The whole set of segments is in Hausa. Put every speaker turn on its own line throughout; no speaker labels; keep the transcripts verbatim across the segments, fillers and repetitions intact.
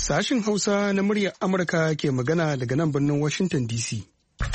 Sashin Hausa na muryar Amurka ke magana daga nan birnin Washington D C.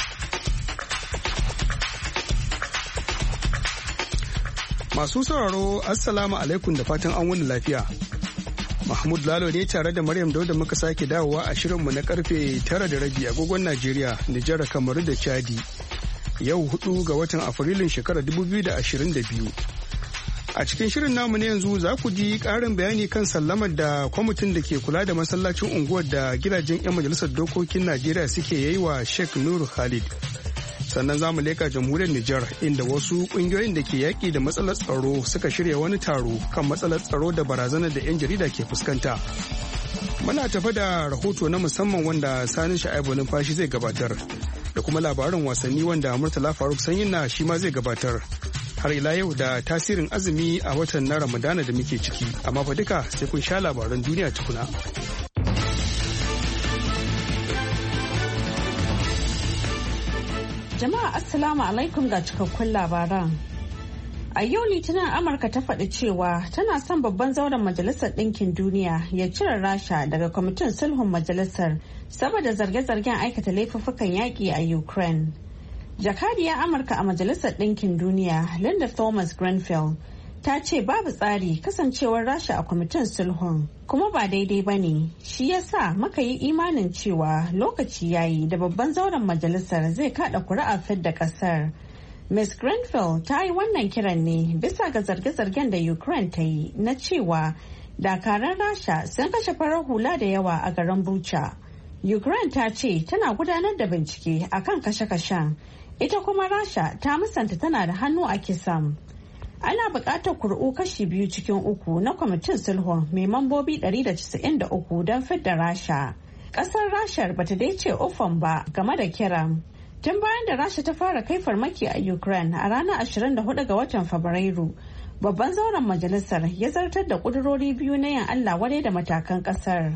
Masu sauraro, Assalamu alaikum da fatan an wuni lafiya. Mahmud Lalo ne tare da Maryam Dauda muka sake dawowa a shirinmu na karfe tara da rabi agogon Najeriya, Nijar, Kamaru da Chadi. Yau hudu ga watan Afrilun shekarar dubu biyu da ashirin da biyu. A cikin shirin namu na yanzu za ku ji ƙarin bayani kan sallamar da kwamitin da ke kula da masallacin unguwar da gidajen 'yan majalisar dokokin Najeriya suke yi wa Sheikh Nur Khalid. Sannan za mu leƙa jamhuriyar Nijar inda wasu ƙungiyoyin da ke yaƙi da matsalar tsaro suka shirya wani taro kan matsalar tsaro da barazanar da 'yan jarida ke fuskanta. Muna tafa da rahoto na musamman wanda Sani Sha'ibu Numfashi zai gabatar da kuma labarin wasanni wanda Murtala Faruk Sanyinna shi ma zai gabatar. Har ila yau da tasirin azumi a watan na Ramadana da muke ciki, amma fa duka sai kun sha labaran duniya tukuna.
Jama'a Assalamu alaikum ga cikakkun labaran. A yau Litinin Amurka ta faɗi cewa tana son babban zauren Majalisar Ɗinkin Duniya ya cire Rasha daga kwamitin sulhun majalisar saboda zarge-zargen aikata laifuffukan yaƙi a Ukraine. Jakadiyar Amurka a Majalisar Ɗinkin Duniya, Linda Thomas Greenfield, ta ce babu tsari kasancewar Rasha a kwamitin sulhun, kuma ba daidai ba ne. Shi yasa muka yi imanin cewa lokaci yayi da babban zauren majalisar zai kada kuri'a fidda ƙasar. Miz Greenfield ta yi wannan kiran ne bisa ga zarge-zargen da Ukraine ta yi na cewa dakaran Rasha sun kashe farar hula da yawa a garin Bucha. Ukraine ta ce tana gudanar da bincike akan kashe-kashen. Ita kuma Rasha ta musanta tana da hannu a kisan. Ana buƙatar kuri'u kashi biyu cikin uku na kwamitin sulhun mai mambobi ɗari da casa'in da uku don fidda Rasha. Ƙasar Rashar bata dai ce ufan ba game da kiran. Tun bayan da Rasha ta fara kai farmaki a Ukraine a ranar ashirin da hudu ga watan Fabrairu, babban zauren majalisar ya zartar da ƙudurori biyu na yin Allah wadai da matakan ƙasar.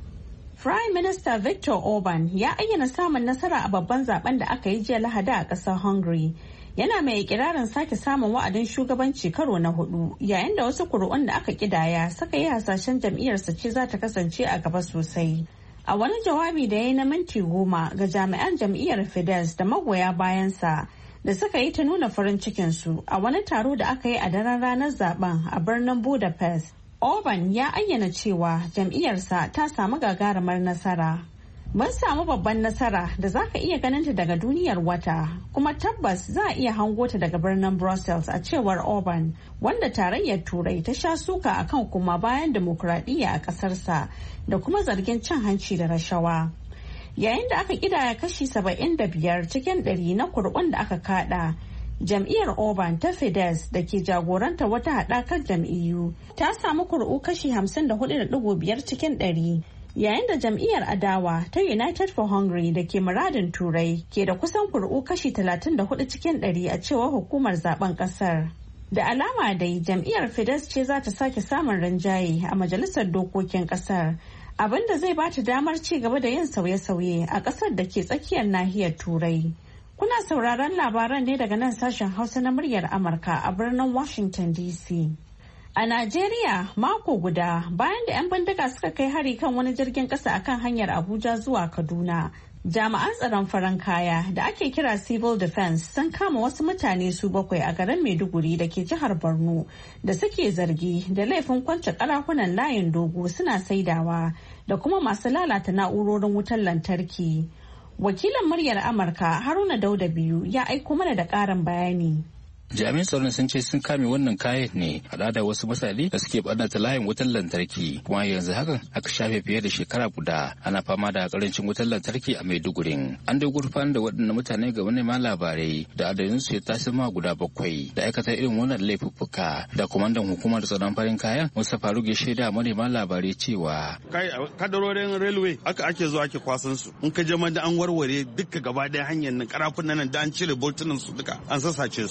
Prime Minister Viktor Orban ya ayyana samun nasara a babban zaben da aka yi jiya Lahadi a ƙasar Hungary. Yana mai ikirarin sake samun wa'adin shugabanci karo na hudu yayin da wasu kuri'un da aka kidaya suka yi hasashen jam'iyyarsa ce za ta kasance a gaba sosai. A wani jawabi da ya yi na minti goma ga jami'an jam'iyyar Fidesz da magoya bayansa da suka yi ta nuna farin cikinsu a wani taro da aka yi a daren ranar zaben a birnin Budapest. Orban ya ayyana cewa jam'iyyarsa ta samu gagarumar nasara. Mun samu babban nasara da za ka iya ganinta daga duniyar wata, kuma tabbas za a iya hango ta daga birnin Brussels a cewar Orban, wanda tarayyar Turai ta sha suka akan kuma bayan demokuraɗiyya a ƙasarsa da kuma zargin cin hanci da rashawa. Yayin da aka kidaya kashi saba'in da biyar cikin ɗari na kuri'un da aka kada, jam'iyyar Orban ta Fidesz da ke jagoranta wata haɗakar jam'iyyu ta samu kuri'u kashi hamsin da hudu da digo biyar cikin ɗari, yayin da jam'iyyar adawa ta United for Hungary da ke muradin Turai ke da kusan kuri'u kashi talatin da hudu cikin ɗari a cewar hukumar zaben ƙasar. Da alama dai jam'iyyar Fidesz ce za ta sake samun rinjaye a majalisar dokokin ƙasar, abinda zai ba ta damar ci gaba da yin sauye-sauye a ƙasar da ke tsakiyar nahiyar Turai. Kuna sauraron labaran ne daga nan sashen Hausa na muryar Amurka a birnin Washington D C. A Najeriya, mako guda bayan da 'yan bindiga suka kai hari kan wani jirgin kasa akan hanyar Abuja zuwa Kaduna, jami'an tsaron farin kaya da ake kira Civil Defense sun kama wasu mutane su bakwai a garin Maiduguri da ke jihar Borno da suke zargi da laifin kwance karafunan layin dogo suna saidawa da kuma masu lalata na'urorin wutar lantarki. Wakilin muryar Amurka Haruna Dauda biyu ya aiko mana da ƙarin bayani.
Jami'an tsaron sun ce sun kame wannan kayan ne hada da wasu misali da suke ɓannata layin wutar lantarki, kuma yanzu hakan aka shafe fiye da shekara guda ana fama da karancin wutar lantarki a Maiduguri. An dai gurfanar da waɗannan mutane ga manema labarai da adadin su ya tashi ma guda bakwai da aikata irin wannan laifuffuka, da kwamandan hukumar tsaron farin kayan Musa Faruk ya shaida manema labarai cewa
kai kadarorin railway aka ake zuwa ake kwasan su, in ka je ma da an warware duka gaba ɗaya hanyar nan karafun nan da an cire boltunan su duka an sassace su, amma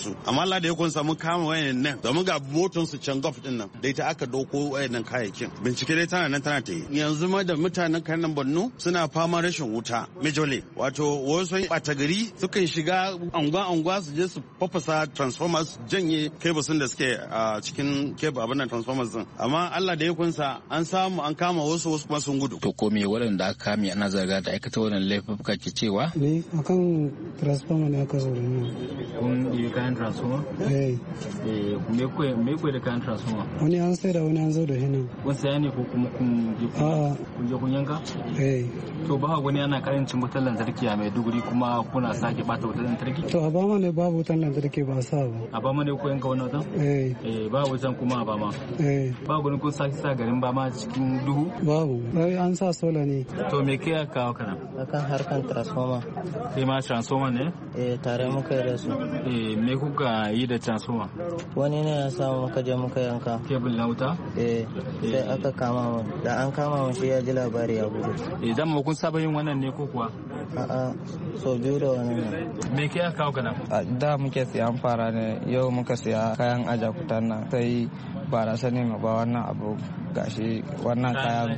Allah da ya kun samu kama wayan nan domin ga motar su can gaf din nan da ita aka dauko wayan nan kayayyakin bincike dai tana nan tana ta yi yanzu ma da mutanen kanan Borno suna fama rashin wuta majole wato wasu bata gari sukan shiga anguwa anguwa su je su fafasa transformers janye cables da suke a cikin cable abin nan transformers din amma Allah da ya kunsa an samu an kama wasu wasu kuma sun gudu
to ko me waɗanda aka kame ana zarga da aikata wannan laifuka ke cewa
ne akan transformer ne aka zo da ni
kun yi kayan transformer
eh
eh me ko me ko da kayan transformer
wani an sai da wani an zo da shi nan
kun sai ne ko kuma kun je kun je kun yanka
eh
to ba wani ana karancin wutar lantarki a Maiduguri kuma kuna sake bata wutar lantarki
to a bama ne babu wutar lantarki ba sa ba
a bama ne ko yanka wannan wutan
eh
eh ba wutan kuma a bama
eh
ba wani kun sake sa garin bama cikin duhu
babu bai an sa sola ne
to me ke aka kawo kana
akan harkan transformer
kai ma transformer ne
eh tare muka yi da su
eh me kuka yi da transformer
wani ne ya samu muka je muka yanka
kebul na wuta
eh sai aka kama mu da an kama mu shi ya ji labari ya gudu
eh dan mu kun saba yin wannan ne ko kuwa
a'a so biyu da wani ne
me ke aka kawo kana
da muke siyan fara ne yau muka siya kayan ajakutan nan sai ba sani ma ba wannan abu gashi wannan kayan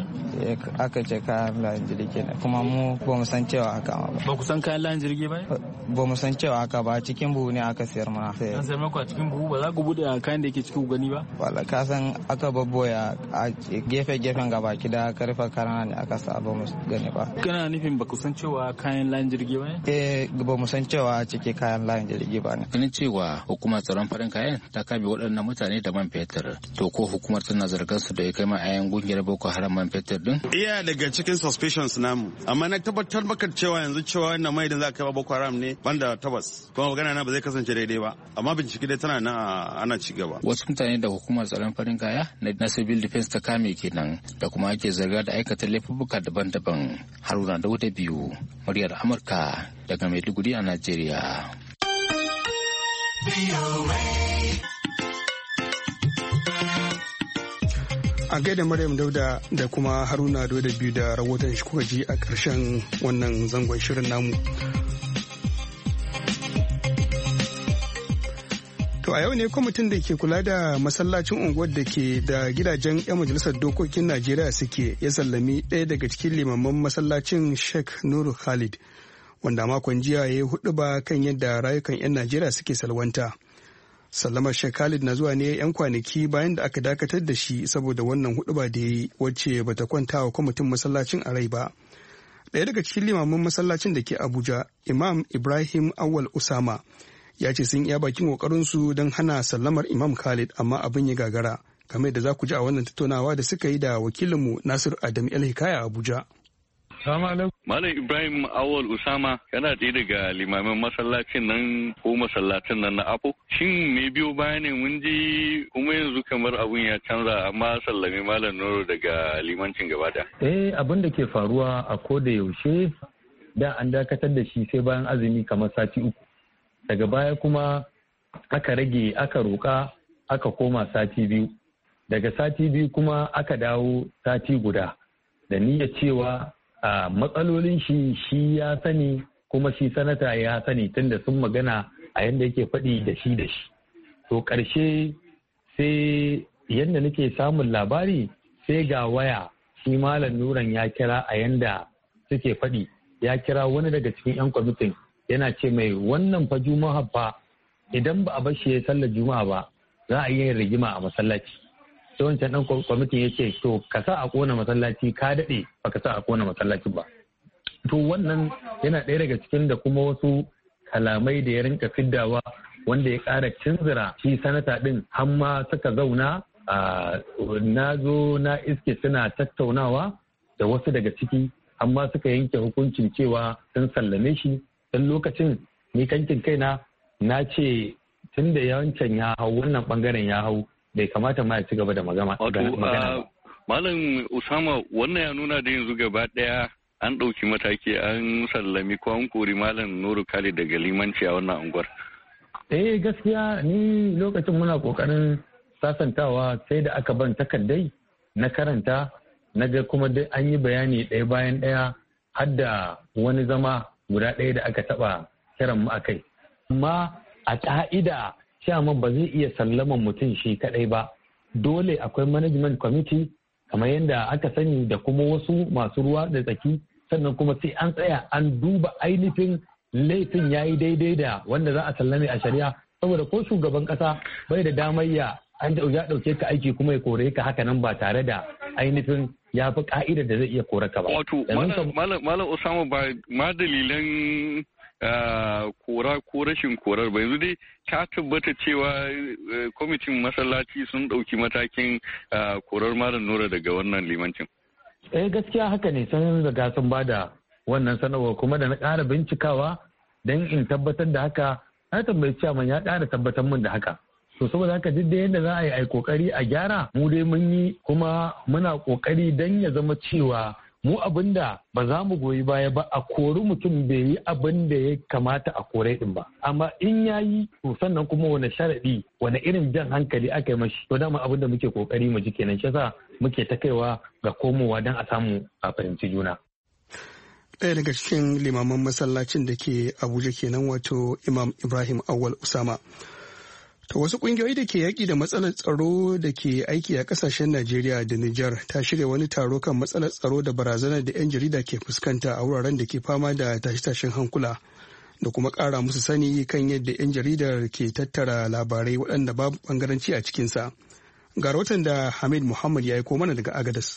aka ce kayan layin jirgi ne kuma mu ba mu san cewa haka ba
ba ku san kayan layin jirgi ba
ba mu san cewa haka ba cikin buhu ne aka siyar mana
an sayar maku a cikin buhu ba za ku bude kayan da yake cikin gani ba
wala ka san aka babboya a gefe gefen gaba kida karfa karana ne aka sa ba mu gani ba
kana nufin ba ku san cewa kayan layin jirgi ba ne
eh ba mu san cewa cike kayan layin jirgi ba ne
ganin cewa hukumar tsaron farin kayan ta kame waɗannan mutane da man fetur to ko hukumar tana zargar su da ya kai ma ayan gungiyar Boko Haram man fetur din
iya daga cikin suspicions namu amma na tabbatar maka cewa yanzu cewa wannan mai da za ka kai Boko Haram ne banda tabbas kuma magana na ba zai kasance daidai ba amma bincike dai tana nan ana ci gaba
wasu mutane da hukumar tsaron farin kaya na civil defense ta kame kenan da kuma ake zarga da aikata laifuka daban-daban. Haruna Dauda biyu muryar Amurka daga Maiduguri a Najeriya.
A gaida Maryam Dauda da kuma Haruna Dauda biyu da rahoton shi kuka ji a ƙarshen wannan zangon shirin namu. To a yau ne kwamitin da ke kula da masallacin unguwar da ke da gidajen 'yan majalisar dokokin Najeriya suke ya sallami ɗaya daga cikin limaman masallacin Sheikh Nuru Khalid, wanda makon jiya ya yi huɗuba kan yadda rayukan 'yan Najeriya suke salwanta. Sallamar Sheikh Khalid na zuwa ne 'yan kwanaki bayan da aka dakatar da shi saboda wannan huɗuba da ya yi wacce bata kwanta wa kwamitin masallacin a rai ba. Ɗaya daga cikin limaman masallacin da ke Abuja, Imam Ibrahim Awal Usama, ya ce sun iya bakin kokarinsu don hana sallamar Imam Khalid amma abin ya gagara, game da za ku ji a wannan tattaunawa da suka yi da wakilinmu Nasir Adam El Hikaya a Abuja.
Malam Ibrahim Awal Usama yana ɗaya daga limamin masallacin nan ko masallacin nan na Apo. Shin me biyo baya ne mun ji kuma yanzu kamar abun ya canza amma sallami Malam Nuru daga limancin gaba da.
Eh abin da ke faruwa a ko da yaushe da an dakatar da shi sai bayan azumi kamar sati uku. Daga baya kuma aka rage aka roƙa aka koma sati biyu. Daga sati biyu kuma aka dawo sati guda da niyyar cewa a matsalolin shi shi ya sani kuma shi sanata ya sani tunda sun magana a yadda yake faɗi da shi da shi. To ƙarshe sai yadda nake samun labari sai ga waya shi Malam Nuran ya kira a yanda suke faɗi ya kira wani daga cikin 'yan kwamitin yana ce mai wannan fa juma'a fa idan ba a bar shi ya sallar juma'a ba za a yi rigima a masallaci. Sai wancan dan kwamitin ya ce to ka sa a kona masallaci ka daɗe ba ka sa a kona masallaci ba. To wannan yana ɗaya daga cikin da kuma wasu kalamai da ya rinka fiddawa wanda ya ƙara cinzira shi sanata ɗin har ma suka zauna na zo na iske suna tattaunawa da wasu daga ciki amma suka yanke hukuncin cewa sun sallame shi. Dan lokacin ni kankin kaina na ce tun da yawancin ya hau wannan bangaren ya hau bai kamata ma ya ci gaba da magana.
Wato Malam Usama wannan ya nuna da yanzu gaba daya an ɗauki mataki an sallami ko an kori Malam Nuru Khalid daga limanci a wannan unguwar.
Eh gaskiya ni lokacin muna kokarin sasantawa sai da aka ban takardai na karanta na ga kuma dai an yi bayani ɗaya bayan ɗaya har da wani zama guda ɗaya da aka taɓa kiran mu akai. Amma a ƙa'ida chairman ba zai iya sallaman mutum shi kadai ba, dole akwai management committee kamar yadda aka sani da kuma wasu masu ruwa da tsaki, sannan kuma sai an tsaya an duba ainihin laifin ya yi daidai da wanda za a sallame a shari'a, saboda ko shugaban kasa bai da damar ya an ya dauke ka aiki kuma ya kore ka haka nan ba tare da ainihin ya fi ka'idar da zai iya kore ka ba.
Wato malam Osama ba ma dalilan kora ko rashin korar ba, yanzu dai ka tabbata cewa kwamitin masallaci sun ɗauki matakin korar malam Nura daga wannan limancin.
Eh gaskiya haka ne, sun riga sun bada wannan sanarwa, kuma da na ƙara bincikawa don in tabbatar da haka na tambayi ciyaman ya ƙara tabbatar min da haka. To saboda haka duk da yadda za a yi a kokari a gyara, mu dai mun yi kuma muna kokari don ya zama cewa mu abin da ba za mu goyi baya ba a kori mutum bai yi abin da ya kamata a kore din ba, amma in ya yi to sannan kuma wani sharaɗi wani irin jan hankali aka yi mashi, to dama abin da muke kokari mu ji kenan, shi yasa muke ta kaiwa ga komowa don a samu a fahimci juna.
Ɗaya daga cikin limaman masallacin da ke Abuja kenan, wato Imam Ibrahim Awal Usama. To wasu kungiyoyi da ke yaƙi da matsalar tsaro da ke aiki a ƙasashen Najeriya da Nijar ta shirya wani taro kan matsalar tsaro da barazanar da 'yan jarida ke fuskanta a wuraren da ke fama da tashe-tashen hankula, da kuma ƙara musu sani kan yadda 'yan jaridar ke tattara labarai waɗanda babu ɓangaranci a cikinsa. Ga rahoton da Hamid Muhammad ya aiko mana daga Agadas.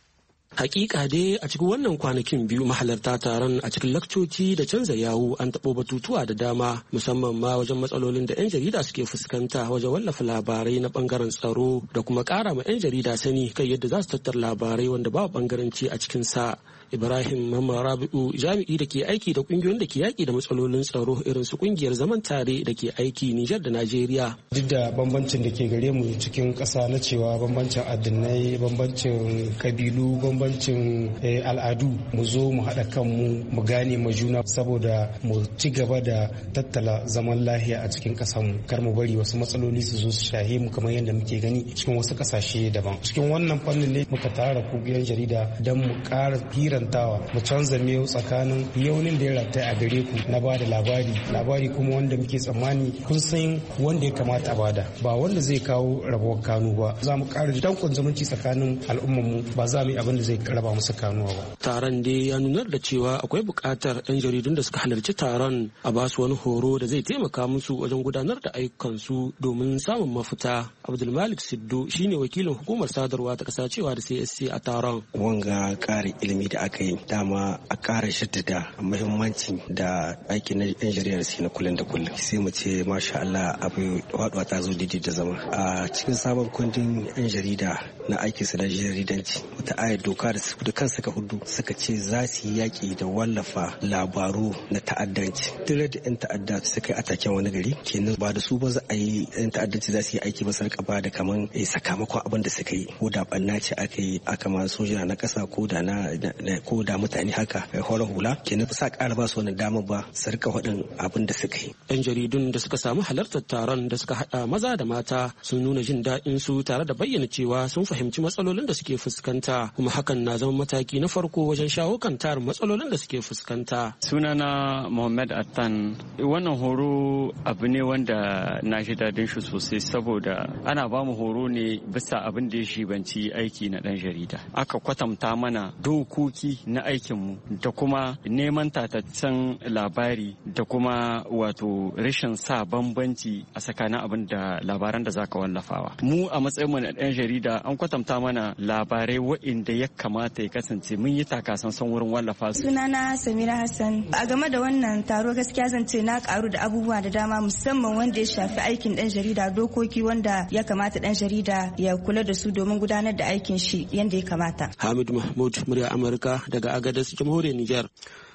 Hakika dai a cikin wannan kwanakin biyu mahalarta taron a cikin lakcoci da canza yawu an taɓo batutuwa da dama, musamman ma wajen matsalolin da 'yan jarida suke fuskanta wajen wallafa labarai na bangaren tsaro da kuma ƙara ma 'yan jarida sani kan yadda za su tattara labarai wanda ba bangaranci a cikin sa. Ibrahim Muhammad Rabi'u jami'i da ke aiki da kungiyoyin da ke yaki da matsalolin tsaro irin su kungiyar zaman tare da ke aiki Nijar da Najeriya.
Duk da bambancin da ke gare mu cikin ƙasa na cewa bambancin addinai, bambancin kabilu, bambancin al'adu, mu zo mu haɗa kanmu mu gane ma juna saboda mu ci gaba da tattala zaman lahiya a cikin ƙasarmu, kar mu bari wasu matsaloli su zo su shahe mu kamar yadda muke gani cikin wasu ƙasashe daban. Cikin wannan fannin ne muka tara kungiyoyin jarida don mu ƙara hira mu canza miyau tsakanin yaunin da ya rataya a gare ku na bada labari labari kuma wanda muke tsammani kun san wanda ya kamata a bada, ba wanda zai kawo rabuwar kanu ba. Za mu ƙara dankon zumunci tsakanin al'ummar mu, ba za mu yi abin da zai raba musu kanuwa ba.
Taron dai ya nunar da cewa akwai buƙatar 'yan jaridun da suka halarci taron a ba su wani horo da zai taimaka musu wajen gudanar da ayyukansu domin samun mafita. Abdulmalik Siddo shine wakilin hukumar sadarwa ta ƙasa cewa da C S C a taron.
Wanga ƙarin ilimi da aka yi dama a ƙara shaddada muhimmanci da aikin na yan jarida suke na kullum da kullum, sai mu ce masha Allah abu waɗuwa ta zo daidai da zama a cikin sabon kundin yan jarida na aikin su na jaridanci. Wata ayar doka da su da kansu ka hudu suka ce za su yi yaƙi da wallafa labaru na ta'addanci. Duk da yan ta'adda suka yi ataken wani gari kenan ba da su ba za a yi yan ta'addanci za su yi aiki ba su rika ba da kaman sakamakon abin da suka yi, ko da ɓanna ce aka yi aka ma soja na ƙasa ko da na ko da mutane haka horar hula kenan sa ƙara ba su wani dama ba su rika faɗin abin da suka yi.
Yan jaridun da suka samu halartar taron da suka haɗa maza da mata sun nuna jin daɗin su tare da bayyana cewa sun fahimci matsalolin da suke fuskanta, kuma hakan na zama mataki na farko wajen shawo kan tarin matsalolin da suke fuskanta.
Sunana Muhammad Attan. Wannan horo abu ne wanda na ji daɗin shi sosai saboda ana ba mu horo ne bisa abin da ya shibanci aiki na ɗan jarida. Aka kwatanta mana dokoki na aikinmu da kuma neman tataccen labari da kuma wato rashin sa bambanci a tsakanin abin da labaran da zaka wallafawa. Mu a matsayinmu na ɗan jarida an kwatanta mana labarai waɗanda ya kamata ya kasance mun yi takasansan wurin wallafa su.
Sunana Samira Hassan. A game da wannan taro gaskiya zan ce na karu da abubuwa da dama musamman wanda ya shafi aikin ɗan jarida, dokoki wanda ya kamata ɗan jarida ya kula da su domin gudanar da aikin shi yadda ya kamata.
Hamid Mahmud, murya Amurka daga Agadez, Jamhuriyar Nijar.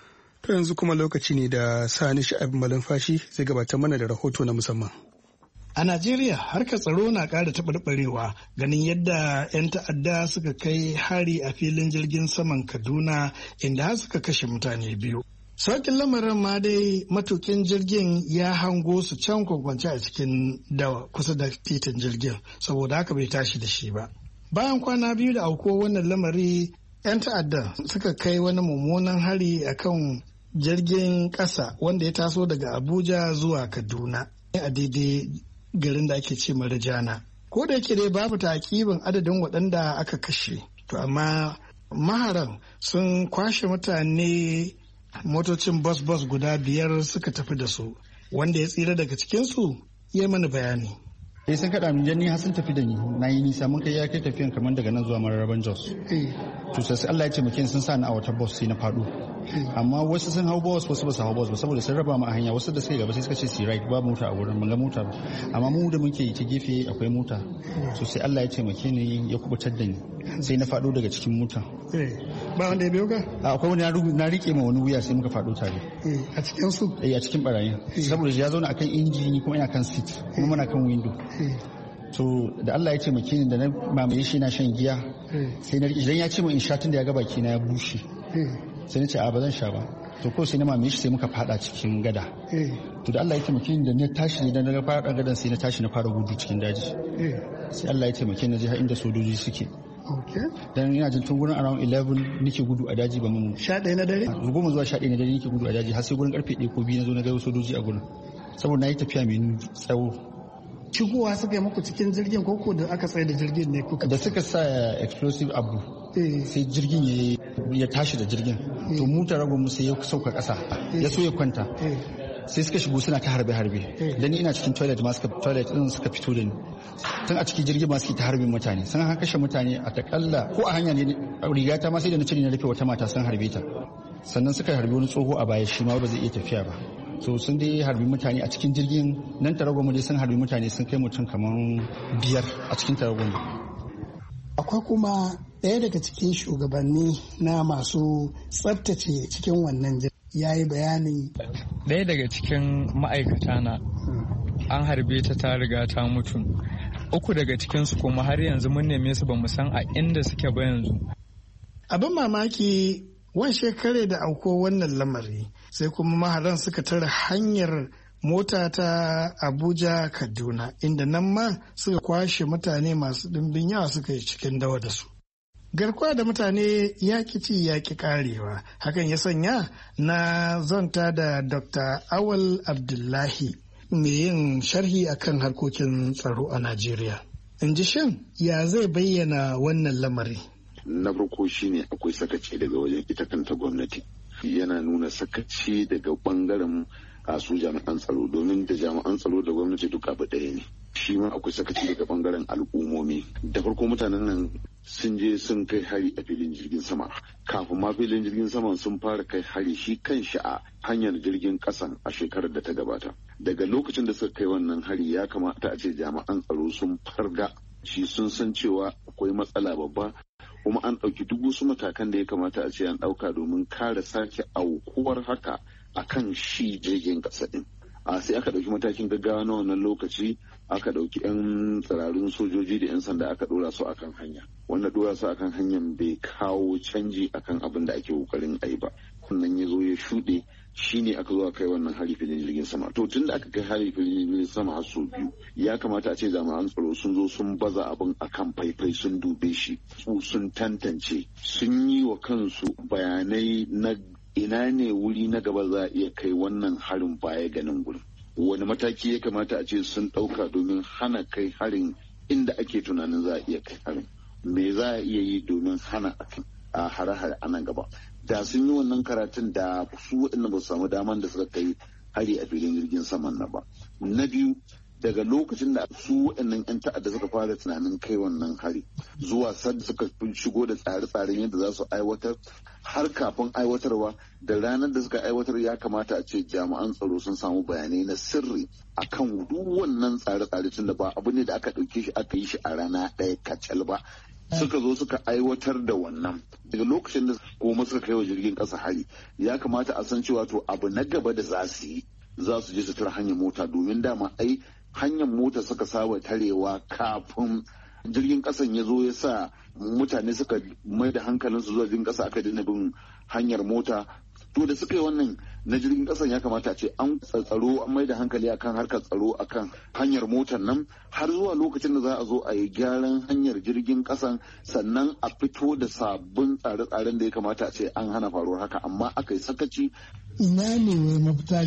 To yanzu kuma lokaci ne da Sani Sha'ib Malumfashi zai gabatar mana da rahoto na musamman.
A Najeriya harkar tsaro na ƙara taɓarɓarewa ganin yadda 'yan ta'adda suka kai hari a filin jirgin saman Kaduna inda har suka kashe mutane biyu. Sauƙin lamarin ma dai matukin jirgin ya hango su can kwakwance a cikin dawa kusa da titin jirgin saboda haka bai tashi da shi ba. Bayan kwana biyu da auko wannan lamari, 'yan ta'adda suka kai wani mummunan hari akan jirgin ƙasa wanda ya taso daga Abuja zuwa Kaduna a daidai garin da ake ce Marijana. Ko da yake dai babu taƙibin adadin waɗanda aka kashe, to amma maharan sun kwashe mutane motocin bus-bus guda biyar suka tafi da su, wanda ya tsira daga cikinsu ya mana bayani.
eh sun kaɗa min janni har sun tafi da ni na yi nisa mun kai ya kai tafiyan kamar daga nan zuwa Mararaban Jos. To sai Allah ya ce mukin sun sa ni a wata bus sai na faɗo. Amma wasu sun hau bus wasu ba su hau bus ba saboda sun raba mu a hanya, wasu da suka gaba sai suka ce su right ba mota a wurin ban ga mota ba, amma mu da muke ta gefe akwai mota. So sai Allah ya ce mukin ni ya kubutar da ni sai na faɗo daga cikin mota.
Ba wanda ya biyo ka?
Akwai wani na rike ma wani wuya sai muka faɗo tare.
A cikin su?
Eh a cikin barayin. Saboda ya zauna akan inji ni kuma ina kan seat kuma muna kan window. To da Allah ya ce maki ni da na mamaye shi na shan giya sai na idan ya ce min in sha tun da ya ga baki na ya bushe sai na ce a ba zan sha ba, to ko sai na mamaye shi sai muka fada cikin gada. To da Allah ya taimake ni da na tashi ne da na fara gadan sai na tashi na fara gudu cikin daji. Sai Allah ya taimake ni na je har inda sojoji suke. Dan ina jin tun gurin around eleven nake gudu a daji ba mun
sha ɗaya na dare
goma zuwa sha ɗaya na dare nake gudu a daji har sai gurin karfe ɗaya ko biyu na zo na ga sojoji a gurin saboda na yi tafiya mai tsawo.
Shigowa suka yi muku cikin jirgin koko da aka tsaye da jirgin ne kuka?
Da suka sa explosive abu sai jirgin ya tashi da jirgin, to motar ragon mu sai ya sauka ƙasa ya so ya kwanta sai suka shigo suna ta harbe-harbe da ni ina cikin toilet ma suka toilet din suka fito da ni tun a cikin jirgin ma suke ta harbin mutane sun haka kashe mutane a takalla ko a hanya ne rigata ma sai da na cire na rufe wata mata sun harbe ta, sannan suka harbi wani tsoho a baya shi ma ba zai iya tafiya ba. So sun dai harbi mutane a cikin jirgin nan taragon mu dai sun harbi mutane sun kai mutum kamar biyar a cikin taragon.
Akwai kuma ɗaya daga cikin shugabanni na masu tsaftace cikin wannan jirgin ya yi bayani.
Ɗaya daga cikin ma'aikata na an harbe ta ta riga ta mutu. Uku daga cikinsu kuma har yanzu mun neme su ba mu san a inda suke ba yanzu.
Abin mamaki wan shekare da auko wannan lamari sai kuma maharan suka tara hanyar mota ta Abuja Kaduna inda nan ma suka kwashe mutane masu ɗimbin yawa suka yi cikin dawa da su. Garkuwa da mutane ya ci ya ki karewa, hakan ya sanya na zanta da Doctor Awal Abdullahi mai yin sharhi akan harkokin tsaro a Najeriya. In ji shin ya zai bayyana wannan lamari?
Na farko shine akwai sakaci daga wajen ita kanta gwamnati, yana nuna sakaci daga bangaren su jami'an tsaro, domin da jami'an tsaro da gwamnati duk abu ɗaya ne. Shi ma akwai sakaci daga bangaren al'ummomi. Da farko mutanen nan sun je sun kai hari a filin jirgin sama, kafin ma filin jirgin saman sun fara kai hari shi kan shi a hanyar jirgin kasan a shekarar da ta gabata. Daga lokacin da suka kai wannan hari ya kamata a ce jami'an tsaro sun farga shi, sun san cewa akwai matsala babba kuma an ɗauki duk wasu matakan da ya kamata a ce an ɗauka domin kare sake aukuwar haka a kan shi jirgin ƙasa ɗin. A sai aka ɗauki matakin gaggawa na wannan lokaci, aka ɗauki 'yan tsirarun sojoji da 'yan sanda aka ɗora su akan hanya. Wanda ɗora su akan hanyar bai kawo canji akan abin da ake ƙoƙarin a yi ba. Wannan ya zo ya shuɗe shi ne aka zo a kai wannan hari filin jirgin sama. To tun da aka kai hari filin jirgin sama har sau biyu, ya kamata a ce jami'an tsaro sun zo sun baza abin akan faifai sun dube shi, sun tantance, sun yi wa kansu bayanai na ina ne wuri na gaba za a iya kai wannan harin baya ganin gurin. Wani mataki ya kamata a ce sun ɗauka domin hana kai harin inda ake tunanin za a iya kai harin. Me za a iya yi domin hana a hare-hare a nan gaba. Da sun yi wannan karatun da su waɗanda ba su samu daman da suka kai hari a filin jirgin saman na ba. Na biyu, daga lokacin da su waɗannan 'yan ta'adda suka fara tunanin kai wannan hari zuwa sadda suka shigo da tsare-tsaren yadda za su aiwatar, har kafin aiwatarwa da ranar da suka aiwatar ya kamata a ce jami'an tsaro sun samu bayanai na sirri akan duk wannan tsare-tsare, tun da ba abu ne da aka ɗauke shi aka yi shi a rana ɗaya kacal ba. Suka zo suka aiwatar da wannan daga lokacin da kuma suka kai wa jirgin ƙasa hari, ya kamata a san cewa to abu na gaba da za su yi za su je su tura hanyar mota, domin dama ai hanyar mota suka saba tarewa kafin jirgin ƙasan ya zo ya sa mutane suka mai da hankalinsu zuwa jirgin ƙasa aka daina bin hanyar mota. To da suka yi wannan na jirgin ƙasan ya kamata ce an tsaro an mai da hankali akan harkar tsaro akan hanyar motar nan har zuwa lokacin da za a zo a yi gyaran hanyar jirgin ƙasan, sannan a fito da sabbin tsare-tsaren da ya kamata a ce an hana faruwar haka, amma aka yi sakaci.
Ina ne wai mafita?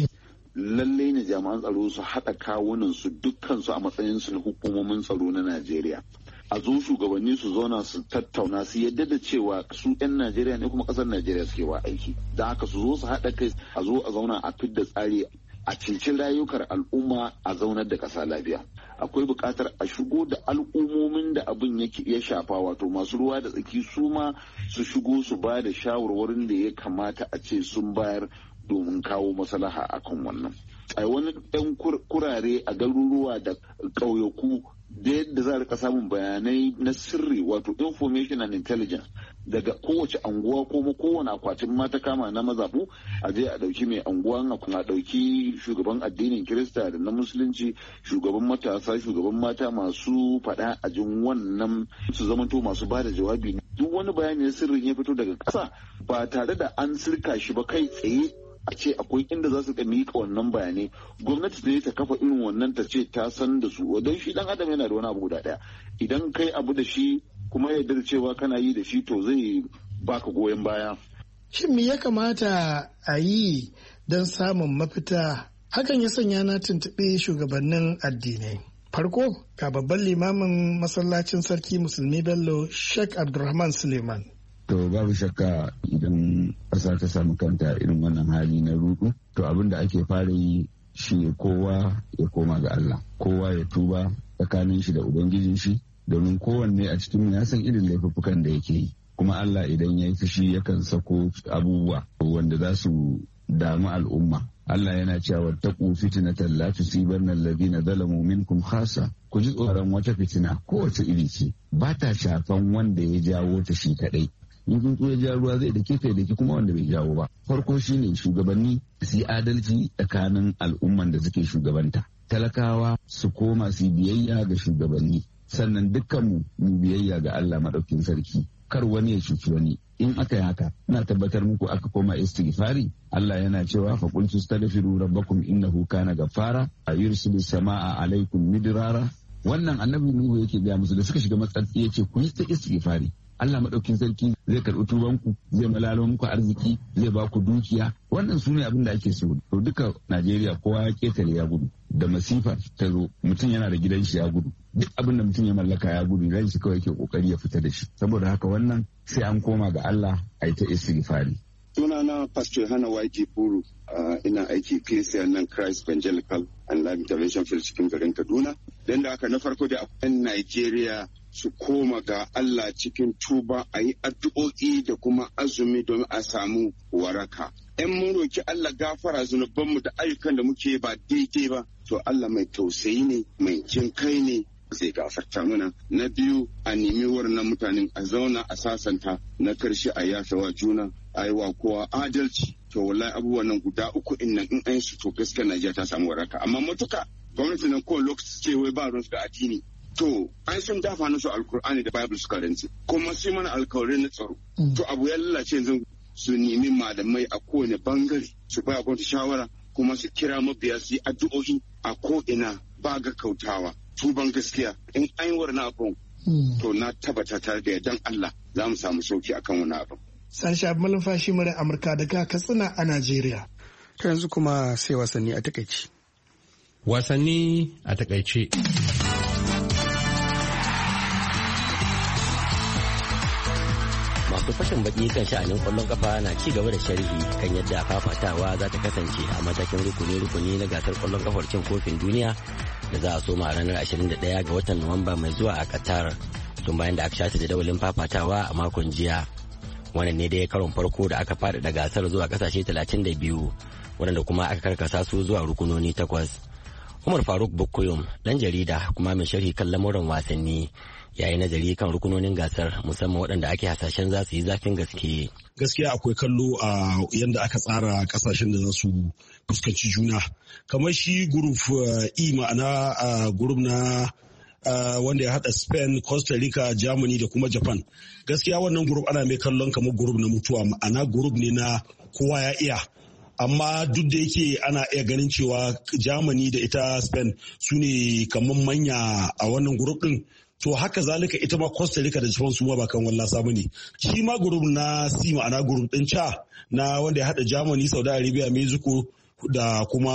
lallai ne jami'an tsaro su haɗa kawunan su dukkan su a matsayin su na hukumomin tsaro na Najeriya. A zo shugabanni su zauna su tattauna su yadda da cewa su 'yan Najeriya ne kuma ƙasar Najeriya suke wa aiki. Da haka su zo su haɗa kai a zo a zauna a fidda tsari a cincin rayukar al'umma a zaunar da ƙasa lafiya. Akwai buƙatar a shigo da al'ummomin da abin ya shafa wato masu ruwa da tsaki su ma su shigo su ba da shawarwarin da ya kamata a ce sun bayar domin kawo maslaha akan wannan. A wani ɗan kurare a garuruwa da ƙauyaku da yadda za a rika samun bayanai na sirri wato information and intelligence daga kowace anguwa ko kowane akwatin mata kama na mazabu a je a dauki mai anguwan a dauki shugaban addinin Kirista da na musulunci, shugaban matasa, shugaban mata masu faɗa a jin wannan su zamanto masu ba da jawabi. Duk wani bayani na sirrin ya fito daga ƙasa ba tare da an sirka shi ba kai tsaye a ce akwai inda za su miƙa wannan bayanai, gwamnati ne ta kafa irin wannan ta ce ta san da su. Don shi dan adam yana da wani abu guda ɗaya, idan kai abu da shi kuma ya yarda cewa kana yi da shi to zai baka goyon baya.
Shin me ya kamata a yi don samun mafita? Hakan ya sanya na tuntuɓe shugabannin addinai. Farko ga babban limamin masallacin sarki musulmi Bello Sheikh Abdulrahman Suleiman.
To babu shakka idan ƙasa ta samu kanta irin wannan hali na rudu, to abin da ake fara yi shi kowa ya koma ga Allah, kowa ya tuba tsakanin shi da ubangijin shi, domin kowanne a cikin ya san irin laifuffukan da yake yi, kuma Allah idan ya yi fushi yakan sako abubuwa wanda za su damu al'umma. Allah yana cewa taqu fitnatan la tusibanna alladhina zalamu minkum khassa, ku ji tsoron wata fitina kowace iri ce, ba ta shafan wanda ya jawo ta shi kadai. In tsuntsu ya ja ruwa zai dake kai dake kuma wanda bai jawo ba. Farko shine shugabanni su yi adalci tsakanin al'umman da suke shugabanta, talakawa su koma su biyayya ga shugabanni, sannan dukkanmu mu biyayya ga Allah madaukin sarki, kar wani ya cuci wani. In aka yi haka, ina tabbatar muku aka koma istighfari, Allah yana cewa fa qul tastaghfiru rabbakum innahu kana ghaffara ayursilu samaa alaikum midrara. Wannan annabi Nuhu yake ga musu da suka shiga matsatsi yace ku yi istighfari, Allah maɗaukin sarki zai karɓi tubanku, zai malalo muku arziki, zai ba ku dukiya. Wannan su ne abin da ake so. To duka Najeriya kowa ya ketare ya gudu. Da masifa ta zo mutum yana da gidan shi ya gudu. Duk abin da mutum ya mallaka ya gudu, ran shi kawai yake kokari ya fita da shi. Saboda haka wannan sai an koma ga Allah a yi ta istighfari.
Sunana Pastor Hana Waiki Furu, ina aiki Christian nan Christ Evangelical and Life Intervention Field cikin garin Kaduna. Dan da haka na farko da akwai Najeriya su koma ga Allah cikin tuba a yi addu'o'i da kuma azumi domin a samu waraka. ‘Yan mun roki Allah gafara zunubanmu da ayyukan da muke ba daidai ba, to Allah mai tausayi ne, mai jin kai ne, zai gafarta mana. Na biyu, a nemi wannan mutanen a zauna a sasanta. Na karshe a yafewa juna, a yi wa kowa adalci. To wallahi abubuwan nan guda uku in nan in an su to gaskiya Najeriya ta samu waraka. Amma matuka gwamnati nan kowane lokaci ce wai ba ruwansu da addini. To, an sun dafa nasu alkur'ani da Bible suka rantse, kuma sai mana alkawarin na tsaro. To, abu ya lalace yanzu su nemi malamai a kowane bangare su baya gwamnati shawara kuma su kira mabiya su yi addu'o'i a ko'ina ba ga kautawa. Tuban gaskiya in an yi wani abun, to na tabbata tare da yardan Allah za mu samu sauki akan wani abun.
Sani Shabi Malumfashi murar Amurka daga Katsina a Najeriya.
Ta yanzu kuma sai wasanni a takaici.
Wasanni a takaice.
Masu fashin baki kan sha'anin kwallon kafa na ci gaba da sharhi kan yadda fafatawa za ta kasance a matakin rukuni-rukuni na gasar kwallon kafar cin kofin duniya da za a soma a ranar ashirin da ɗaya ga watan Nuwamba mai zuwa a Qatar, tun bayan da aka shata jadawalin fafatawa a makon jiya. Wannan ne dai karon farko da aka faɗaɗa gasar zuwa ƙasashe talatin da biyu, waɗanda kuma aka karkasa su zuwa rukunoni takwas. Umar Faruk Bukuyum, ɗan jarida kuma mai sharhi kan lamuran wasanni, ya yi nazari kan rukunonin gasar musamman waɗanda ake hasashen za su yi zafin gaske.
Gaskiya akwai kallo a yadda aka tsara kasashen da za su fuskanci juna. Kamar shi group E ma'ana group na wanda ya haɗa Spain, Costa Rica, Germany da kuma Japan. Gaskiya wannan group ana mai kallon kamar group na mutuwa, ma'ana group ne na kowa ya iya. Amma duk da yake ana iya ganin cewa Germany da ita Spain su ne kamar manya a wannan group din. To haka zalika ita ma Costa Rica da Japan su ma ba kan wallasa ba ne. Shi ma group na C ma'ana group din ca na wanda ya haɗa Germany, Saudi Arabia, Mexico, da kuma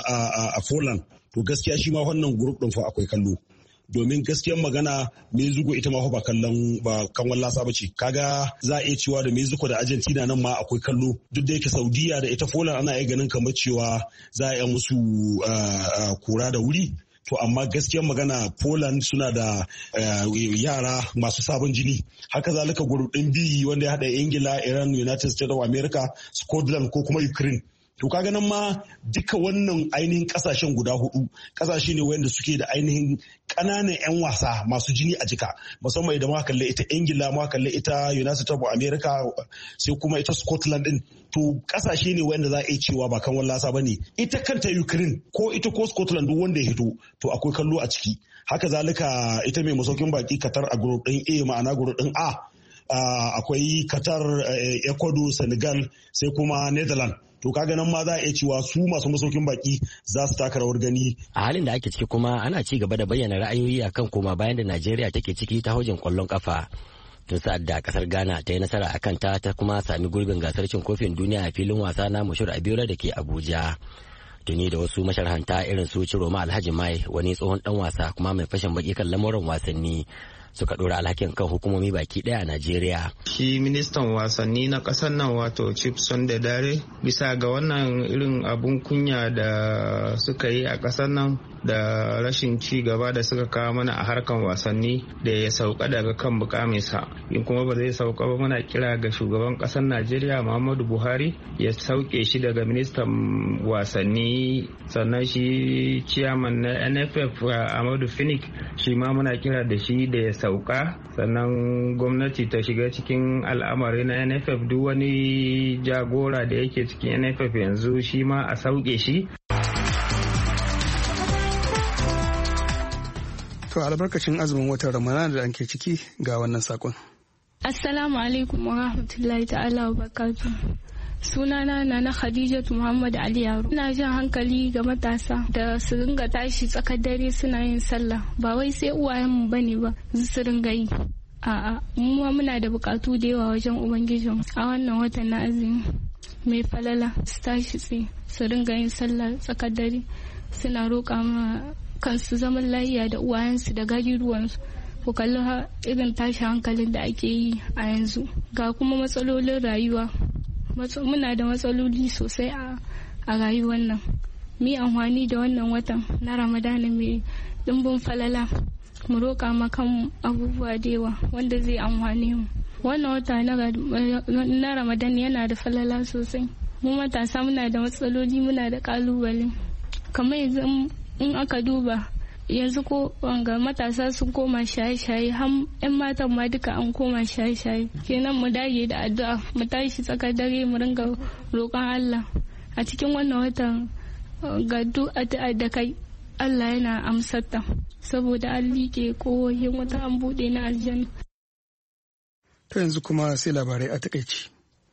a Poland to gaskiya shi ma wannan group din fa akwai kallo. Domin gaskiyar magana Mexico ita ma ba kallon ba kan wallasa ba ce. Kaga za a iya cewa da Mexico da Argentina nan ma akwai kallo duk da yake Saudiya da ita Poland ana iya ganin kamar cewa za a yi musu kura da wuri. To amma gaskiyar magana Poland suna da yara masu sabon jini. Haka zalika group din B wanda ya haɗa Ingila, Iran, United States of America, Scotland ko kuma Ukraine. To kaga nan ma duka wannan ainihin kasashen guda hudu kasashe ne wanda suke da ainihin ƙananan 'yan wasa masu jini a jika musamman idan ma kalle ita Ingila ma kalle ita United States of America sai kuma ita Scotland din to kasashe ne wanda za a iya cewa ba kan wallasa bane ita kanta Ukraine ko ita ko Scotland duk wanda ya hito to akwai kallo a ciki haka zalika ita mai masaukin baki Qatar a group din A ma'ana group din A akwai Qatar, Ecuador, Senegal sai kuma Netherlands. To kaga nan ma za a iya cewa su masu masaukin baki za su taka rawar gani.
A halin da ake ciki kuma ana ci gaba da bayyana ra'ayoyi akan koma bayan da Najeriya take ciki ta hujin kwallon kafa. Tun sa'ad da kasar Ghana ta yi nasara akan ta ta kuma sami gurbin gasar cin kofin duniya a filin wasa na Moshur Abiola da ke Abuja. Tuni da wasu masharhanta irin su Ciroma Alhaji Mai wani tsohon dan wasa kuma mai fashin baki kan lamuran wasanni. Suka dora alhakin kan hukumomi baki daya a Najeriya.
Shi ministan wasanni na kasar nan wato Chief Sunday Dare bisa ga wannan irin abun kunya da suka yi a kasar nan da rashin ci gaba da suka kawo mana a harkan wasanni da ya sauka daga kan mukaminsa. In kuma ba zai sauka ba muna kira ga shugaban kasar Najeriya Muhammadu Buhari ya sauke shi daga ministan wasanni sannan shi chairman na N F F Amadu Finik shi ma muna kira da shi da ya sauka sannan gwamnati ta shiga cikin al'amari na N F F duk wani jagora da yake cikin N F F yanzu shi ma a sauke shi.
To albarkacin azumin watan Ramadan da anke ciki ga wannan sakon.
Assalamu alaikum wa rahmatullahi ta'ala wa barakatuh. Sunana na na Khadijatu Muhammad Ali Yaro. Ina jan hankali ga matasa da su ringa tashi tsakar dare suna yin sallah. Ba wai sai uwayenmu bane ba su ringa yi. A'a, mu ma muna da bukatu da yawa wajen Ubangijin. A wannan watan na azumi mai falala su tashi tsaye su ringa yin sallah tsakar dare suna roƙa ma kansu zaman lafiya da uwayensu da garuruwansu. Ku kalli irin tashi hankalin da ake yi a yanzu. Ga kuma matsalolin rayuwa. Muna da matsaloli sosai a rayuwar nan. Mi amfani da wannan watan na Ramadana mai dimbin falala mu roƙa makan abubuwa da yawa wanda zai amfane mu. Wannan wata na Ramadan yana da falala sosai. Mu matasa muna da matsaloli muna da kalubale. Kamar yanzu in aka duba yanzu ko wanga matasa sun koma shaye-shaye har 'yan matan ma duka an koma shaye-shaye kenan mu dage da addu'a mu tashi tsakar dare mu ringa roƙon Allah a cikin wannan watan ga duk addu'a da kai Allah yana amsarta saboda an liƙe kohohin wata an buɗe na aljanna.
To yanzu kuma sai labarai a takaici.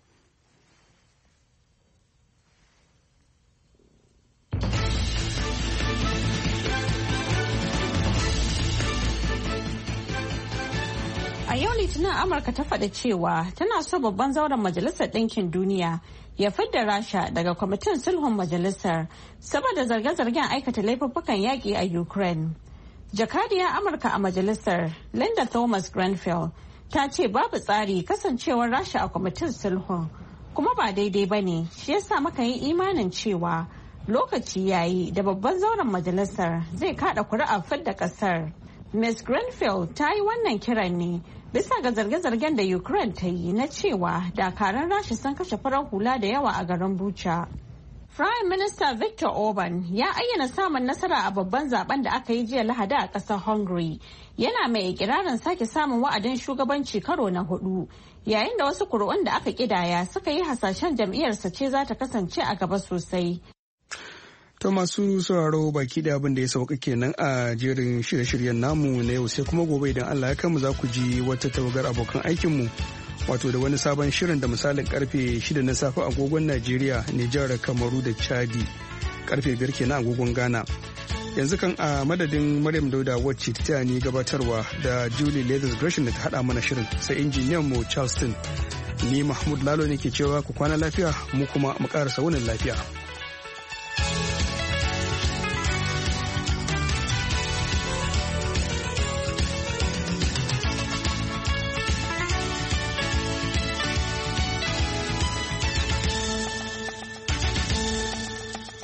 A yau Litinin Amurka ta faɗa cewa tana so babban zauren Majalisar Ɗinkin Duniya ya fidda Rasha daga kwamitin sulhun majalisar saboda zarge-zargen aikata laifuffukan yaƙi a Ukraine. Jakadiyar Amurka a majalisar Linda Thomas Grenfell ta ce babu tsari kasancewar Rasha a kwamitin sulhun kuma ba daidai ba ne shi yasa muka yi imanin cewa lokaci yayi da babban zauren majalisar zai kada kuri'a fidda ƙasar. Miz Grenfell ta yi wannan kiran ne bisa ga zarge-zargen da Ukraine ta yi na cewa dakaran Rasha sun kashe farar hula da yawa a garin Bucha. Prime Minister Viktor Orban ya ayyana samun nasara a babban zaben da aka yi jiya Lahadi a ƙasar Hungary. Yana mai ikirarin sake samun wa'adin shugabanci karo na hudu, yayin da wasu kuri'un da aka kidaya suka yi hasashen jam'iyyarsa ce za ta kasance a gaba sosai.
To masu sauraro baki da abin da ya sauka kenan a jerin shirye-shiryen namu na yau sai kuma gobe idan Allah ya kama za ku ji wata tawagar abokan aikinmu wato da wani sabon shirin da misalin karfe shida na safe agogon Najeriya, Nijar, Kamaru da Chadi karfe biyar kenan agogon Ghana. Yanzu kan a madadin Maryam Dauda wacce ta ni gabatarwa da Julie Leathers Gresham da ta hada mana shirin sai injiniyan mu Charleston ni Mahmud Lalo ne ke cewa ku kwana lafiya mu kuma mu karasa wunin lafiya.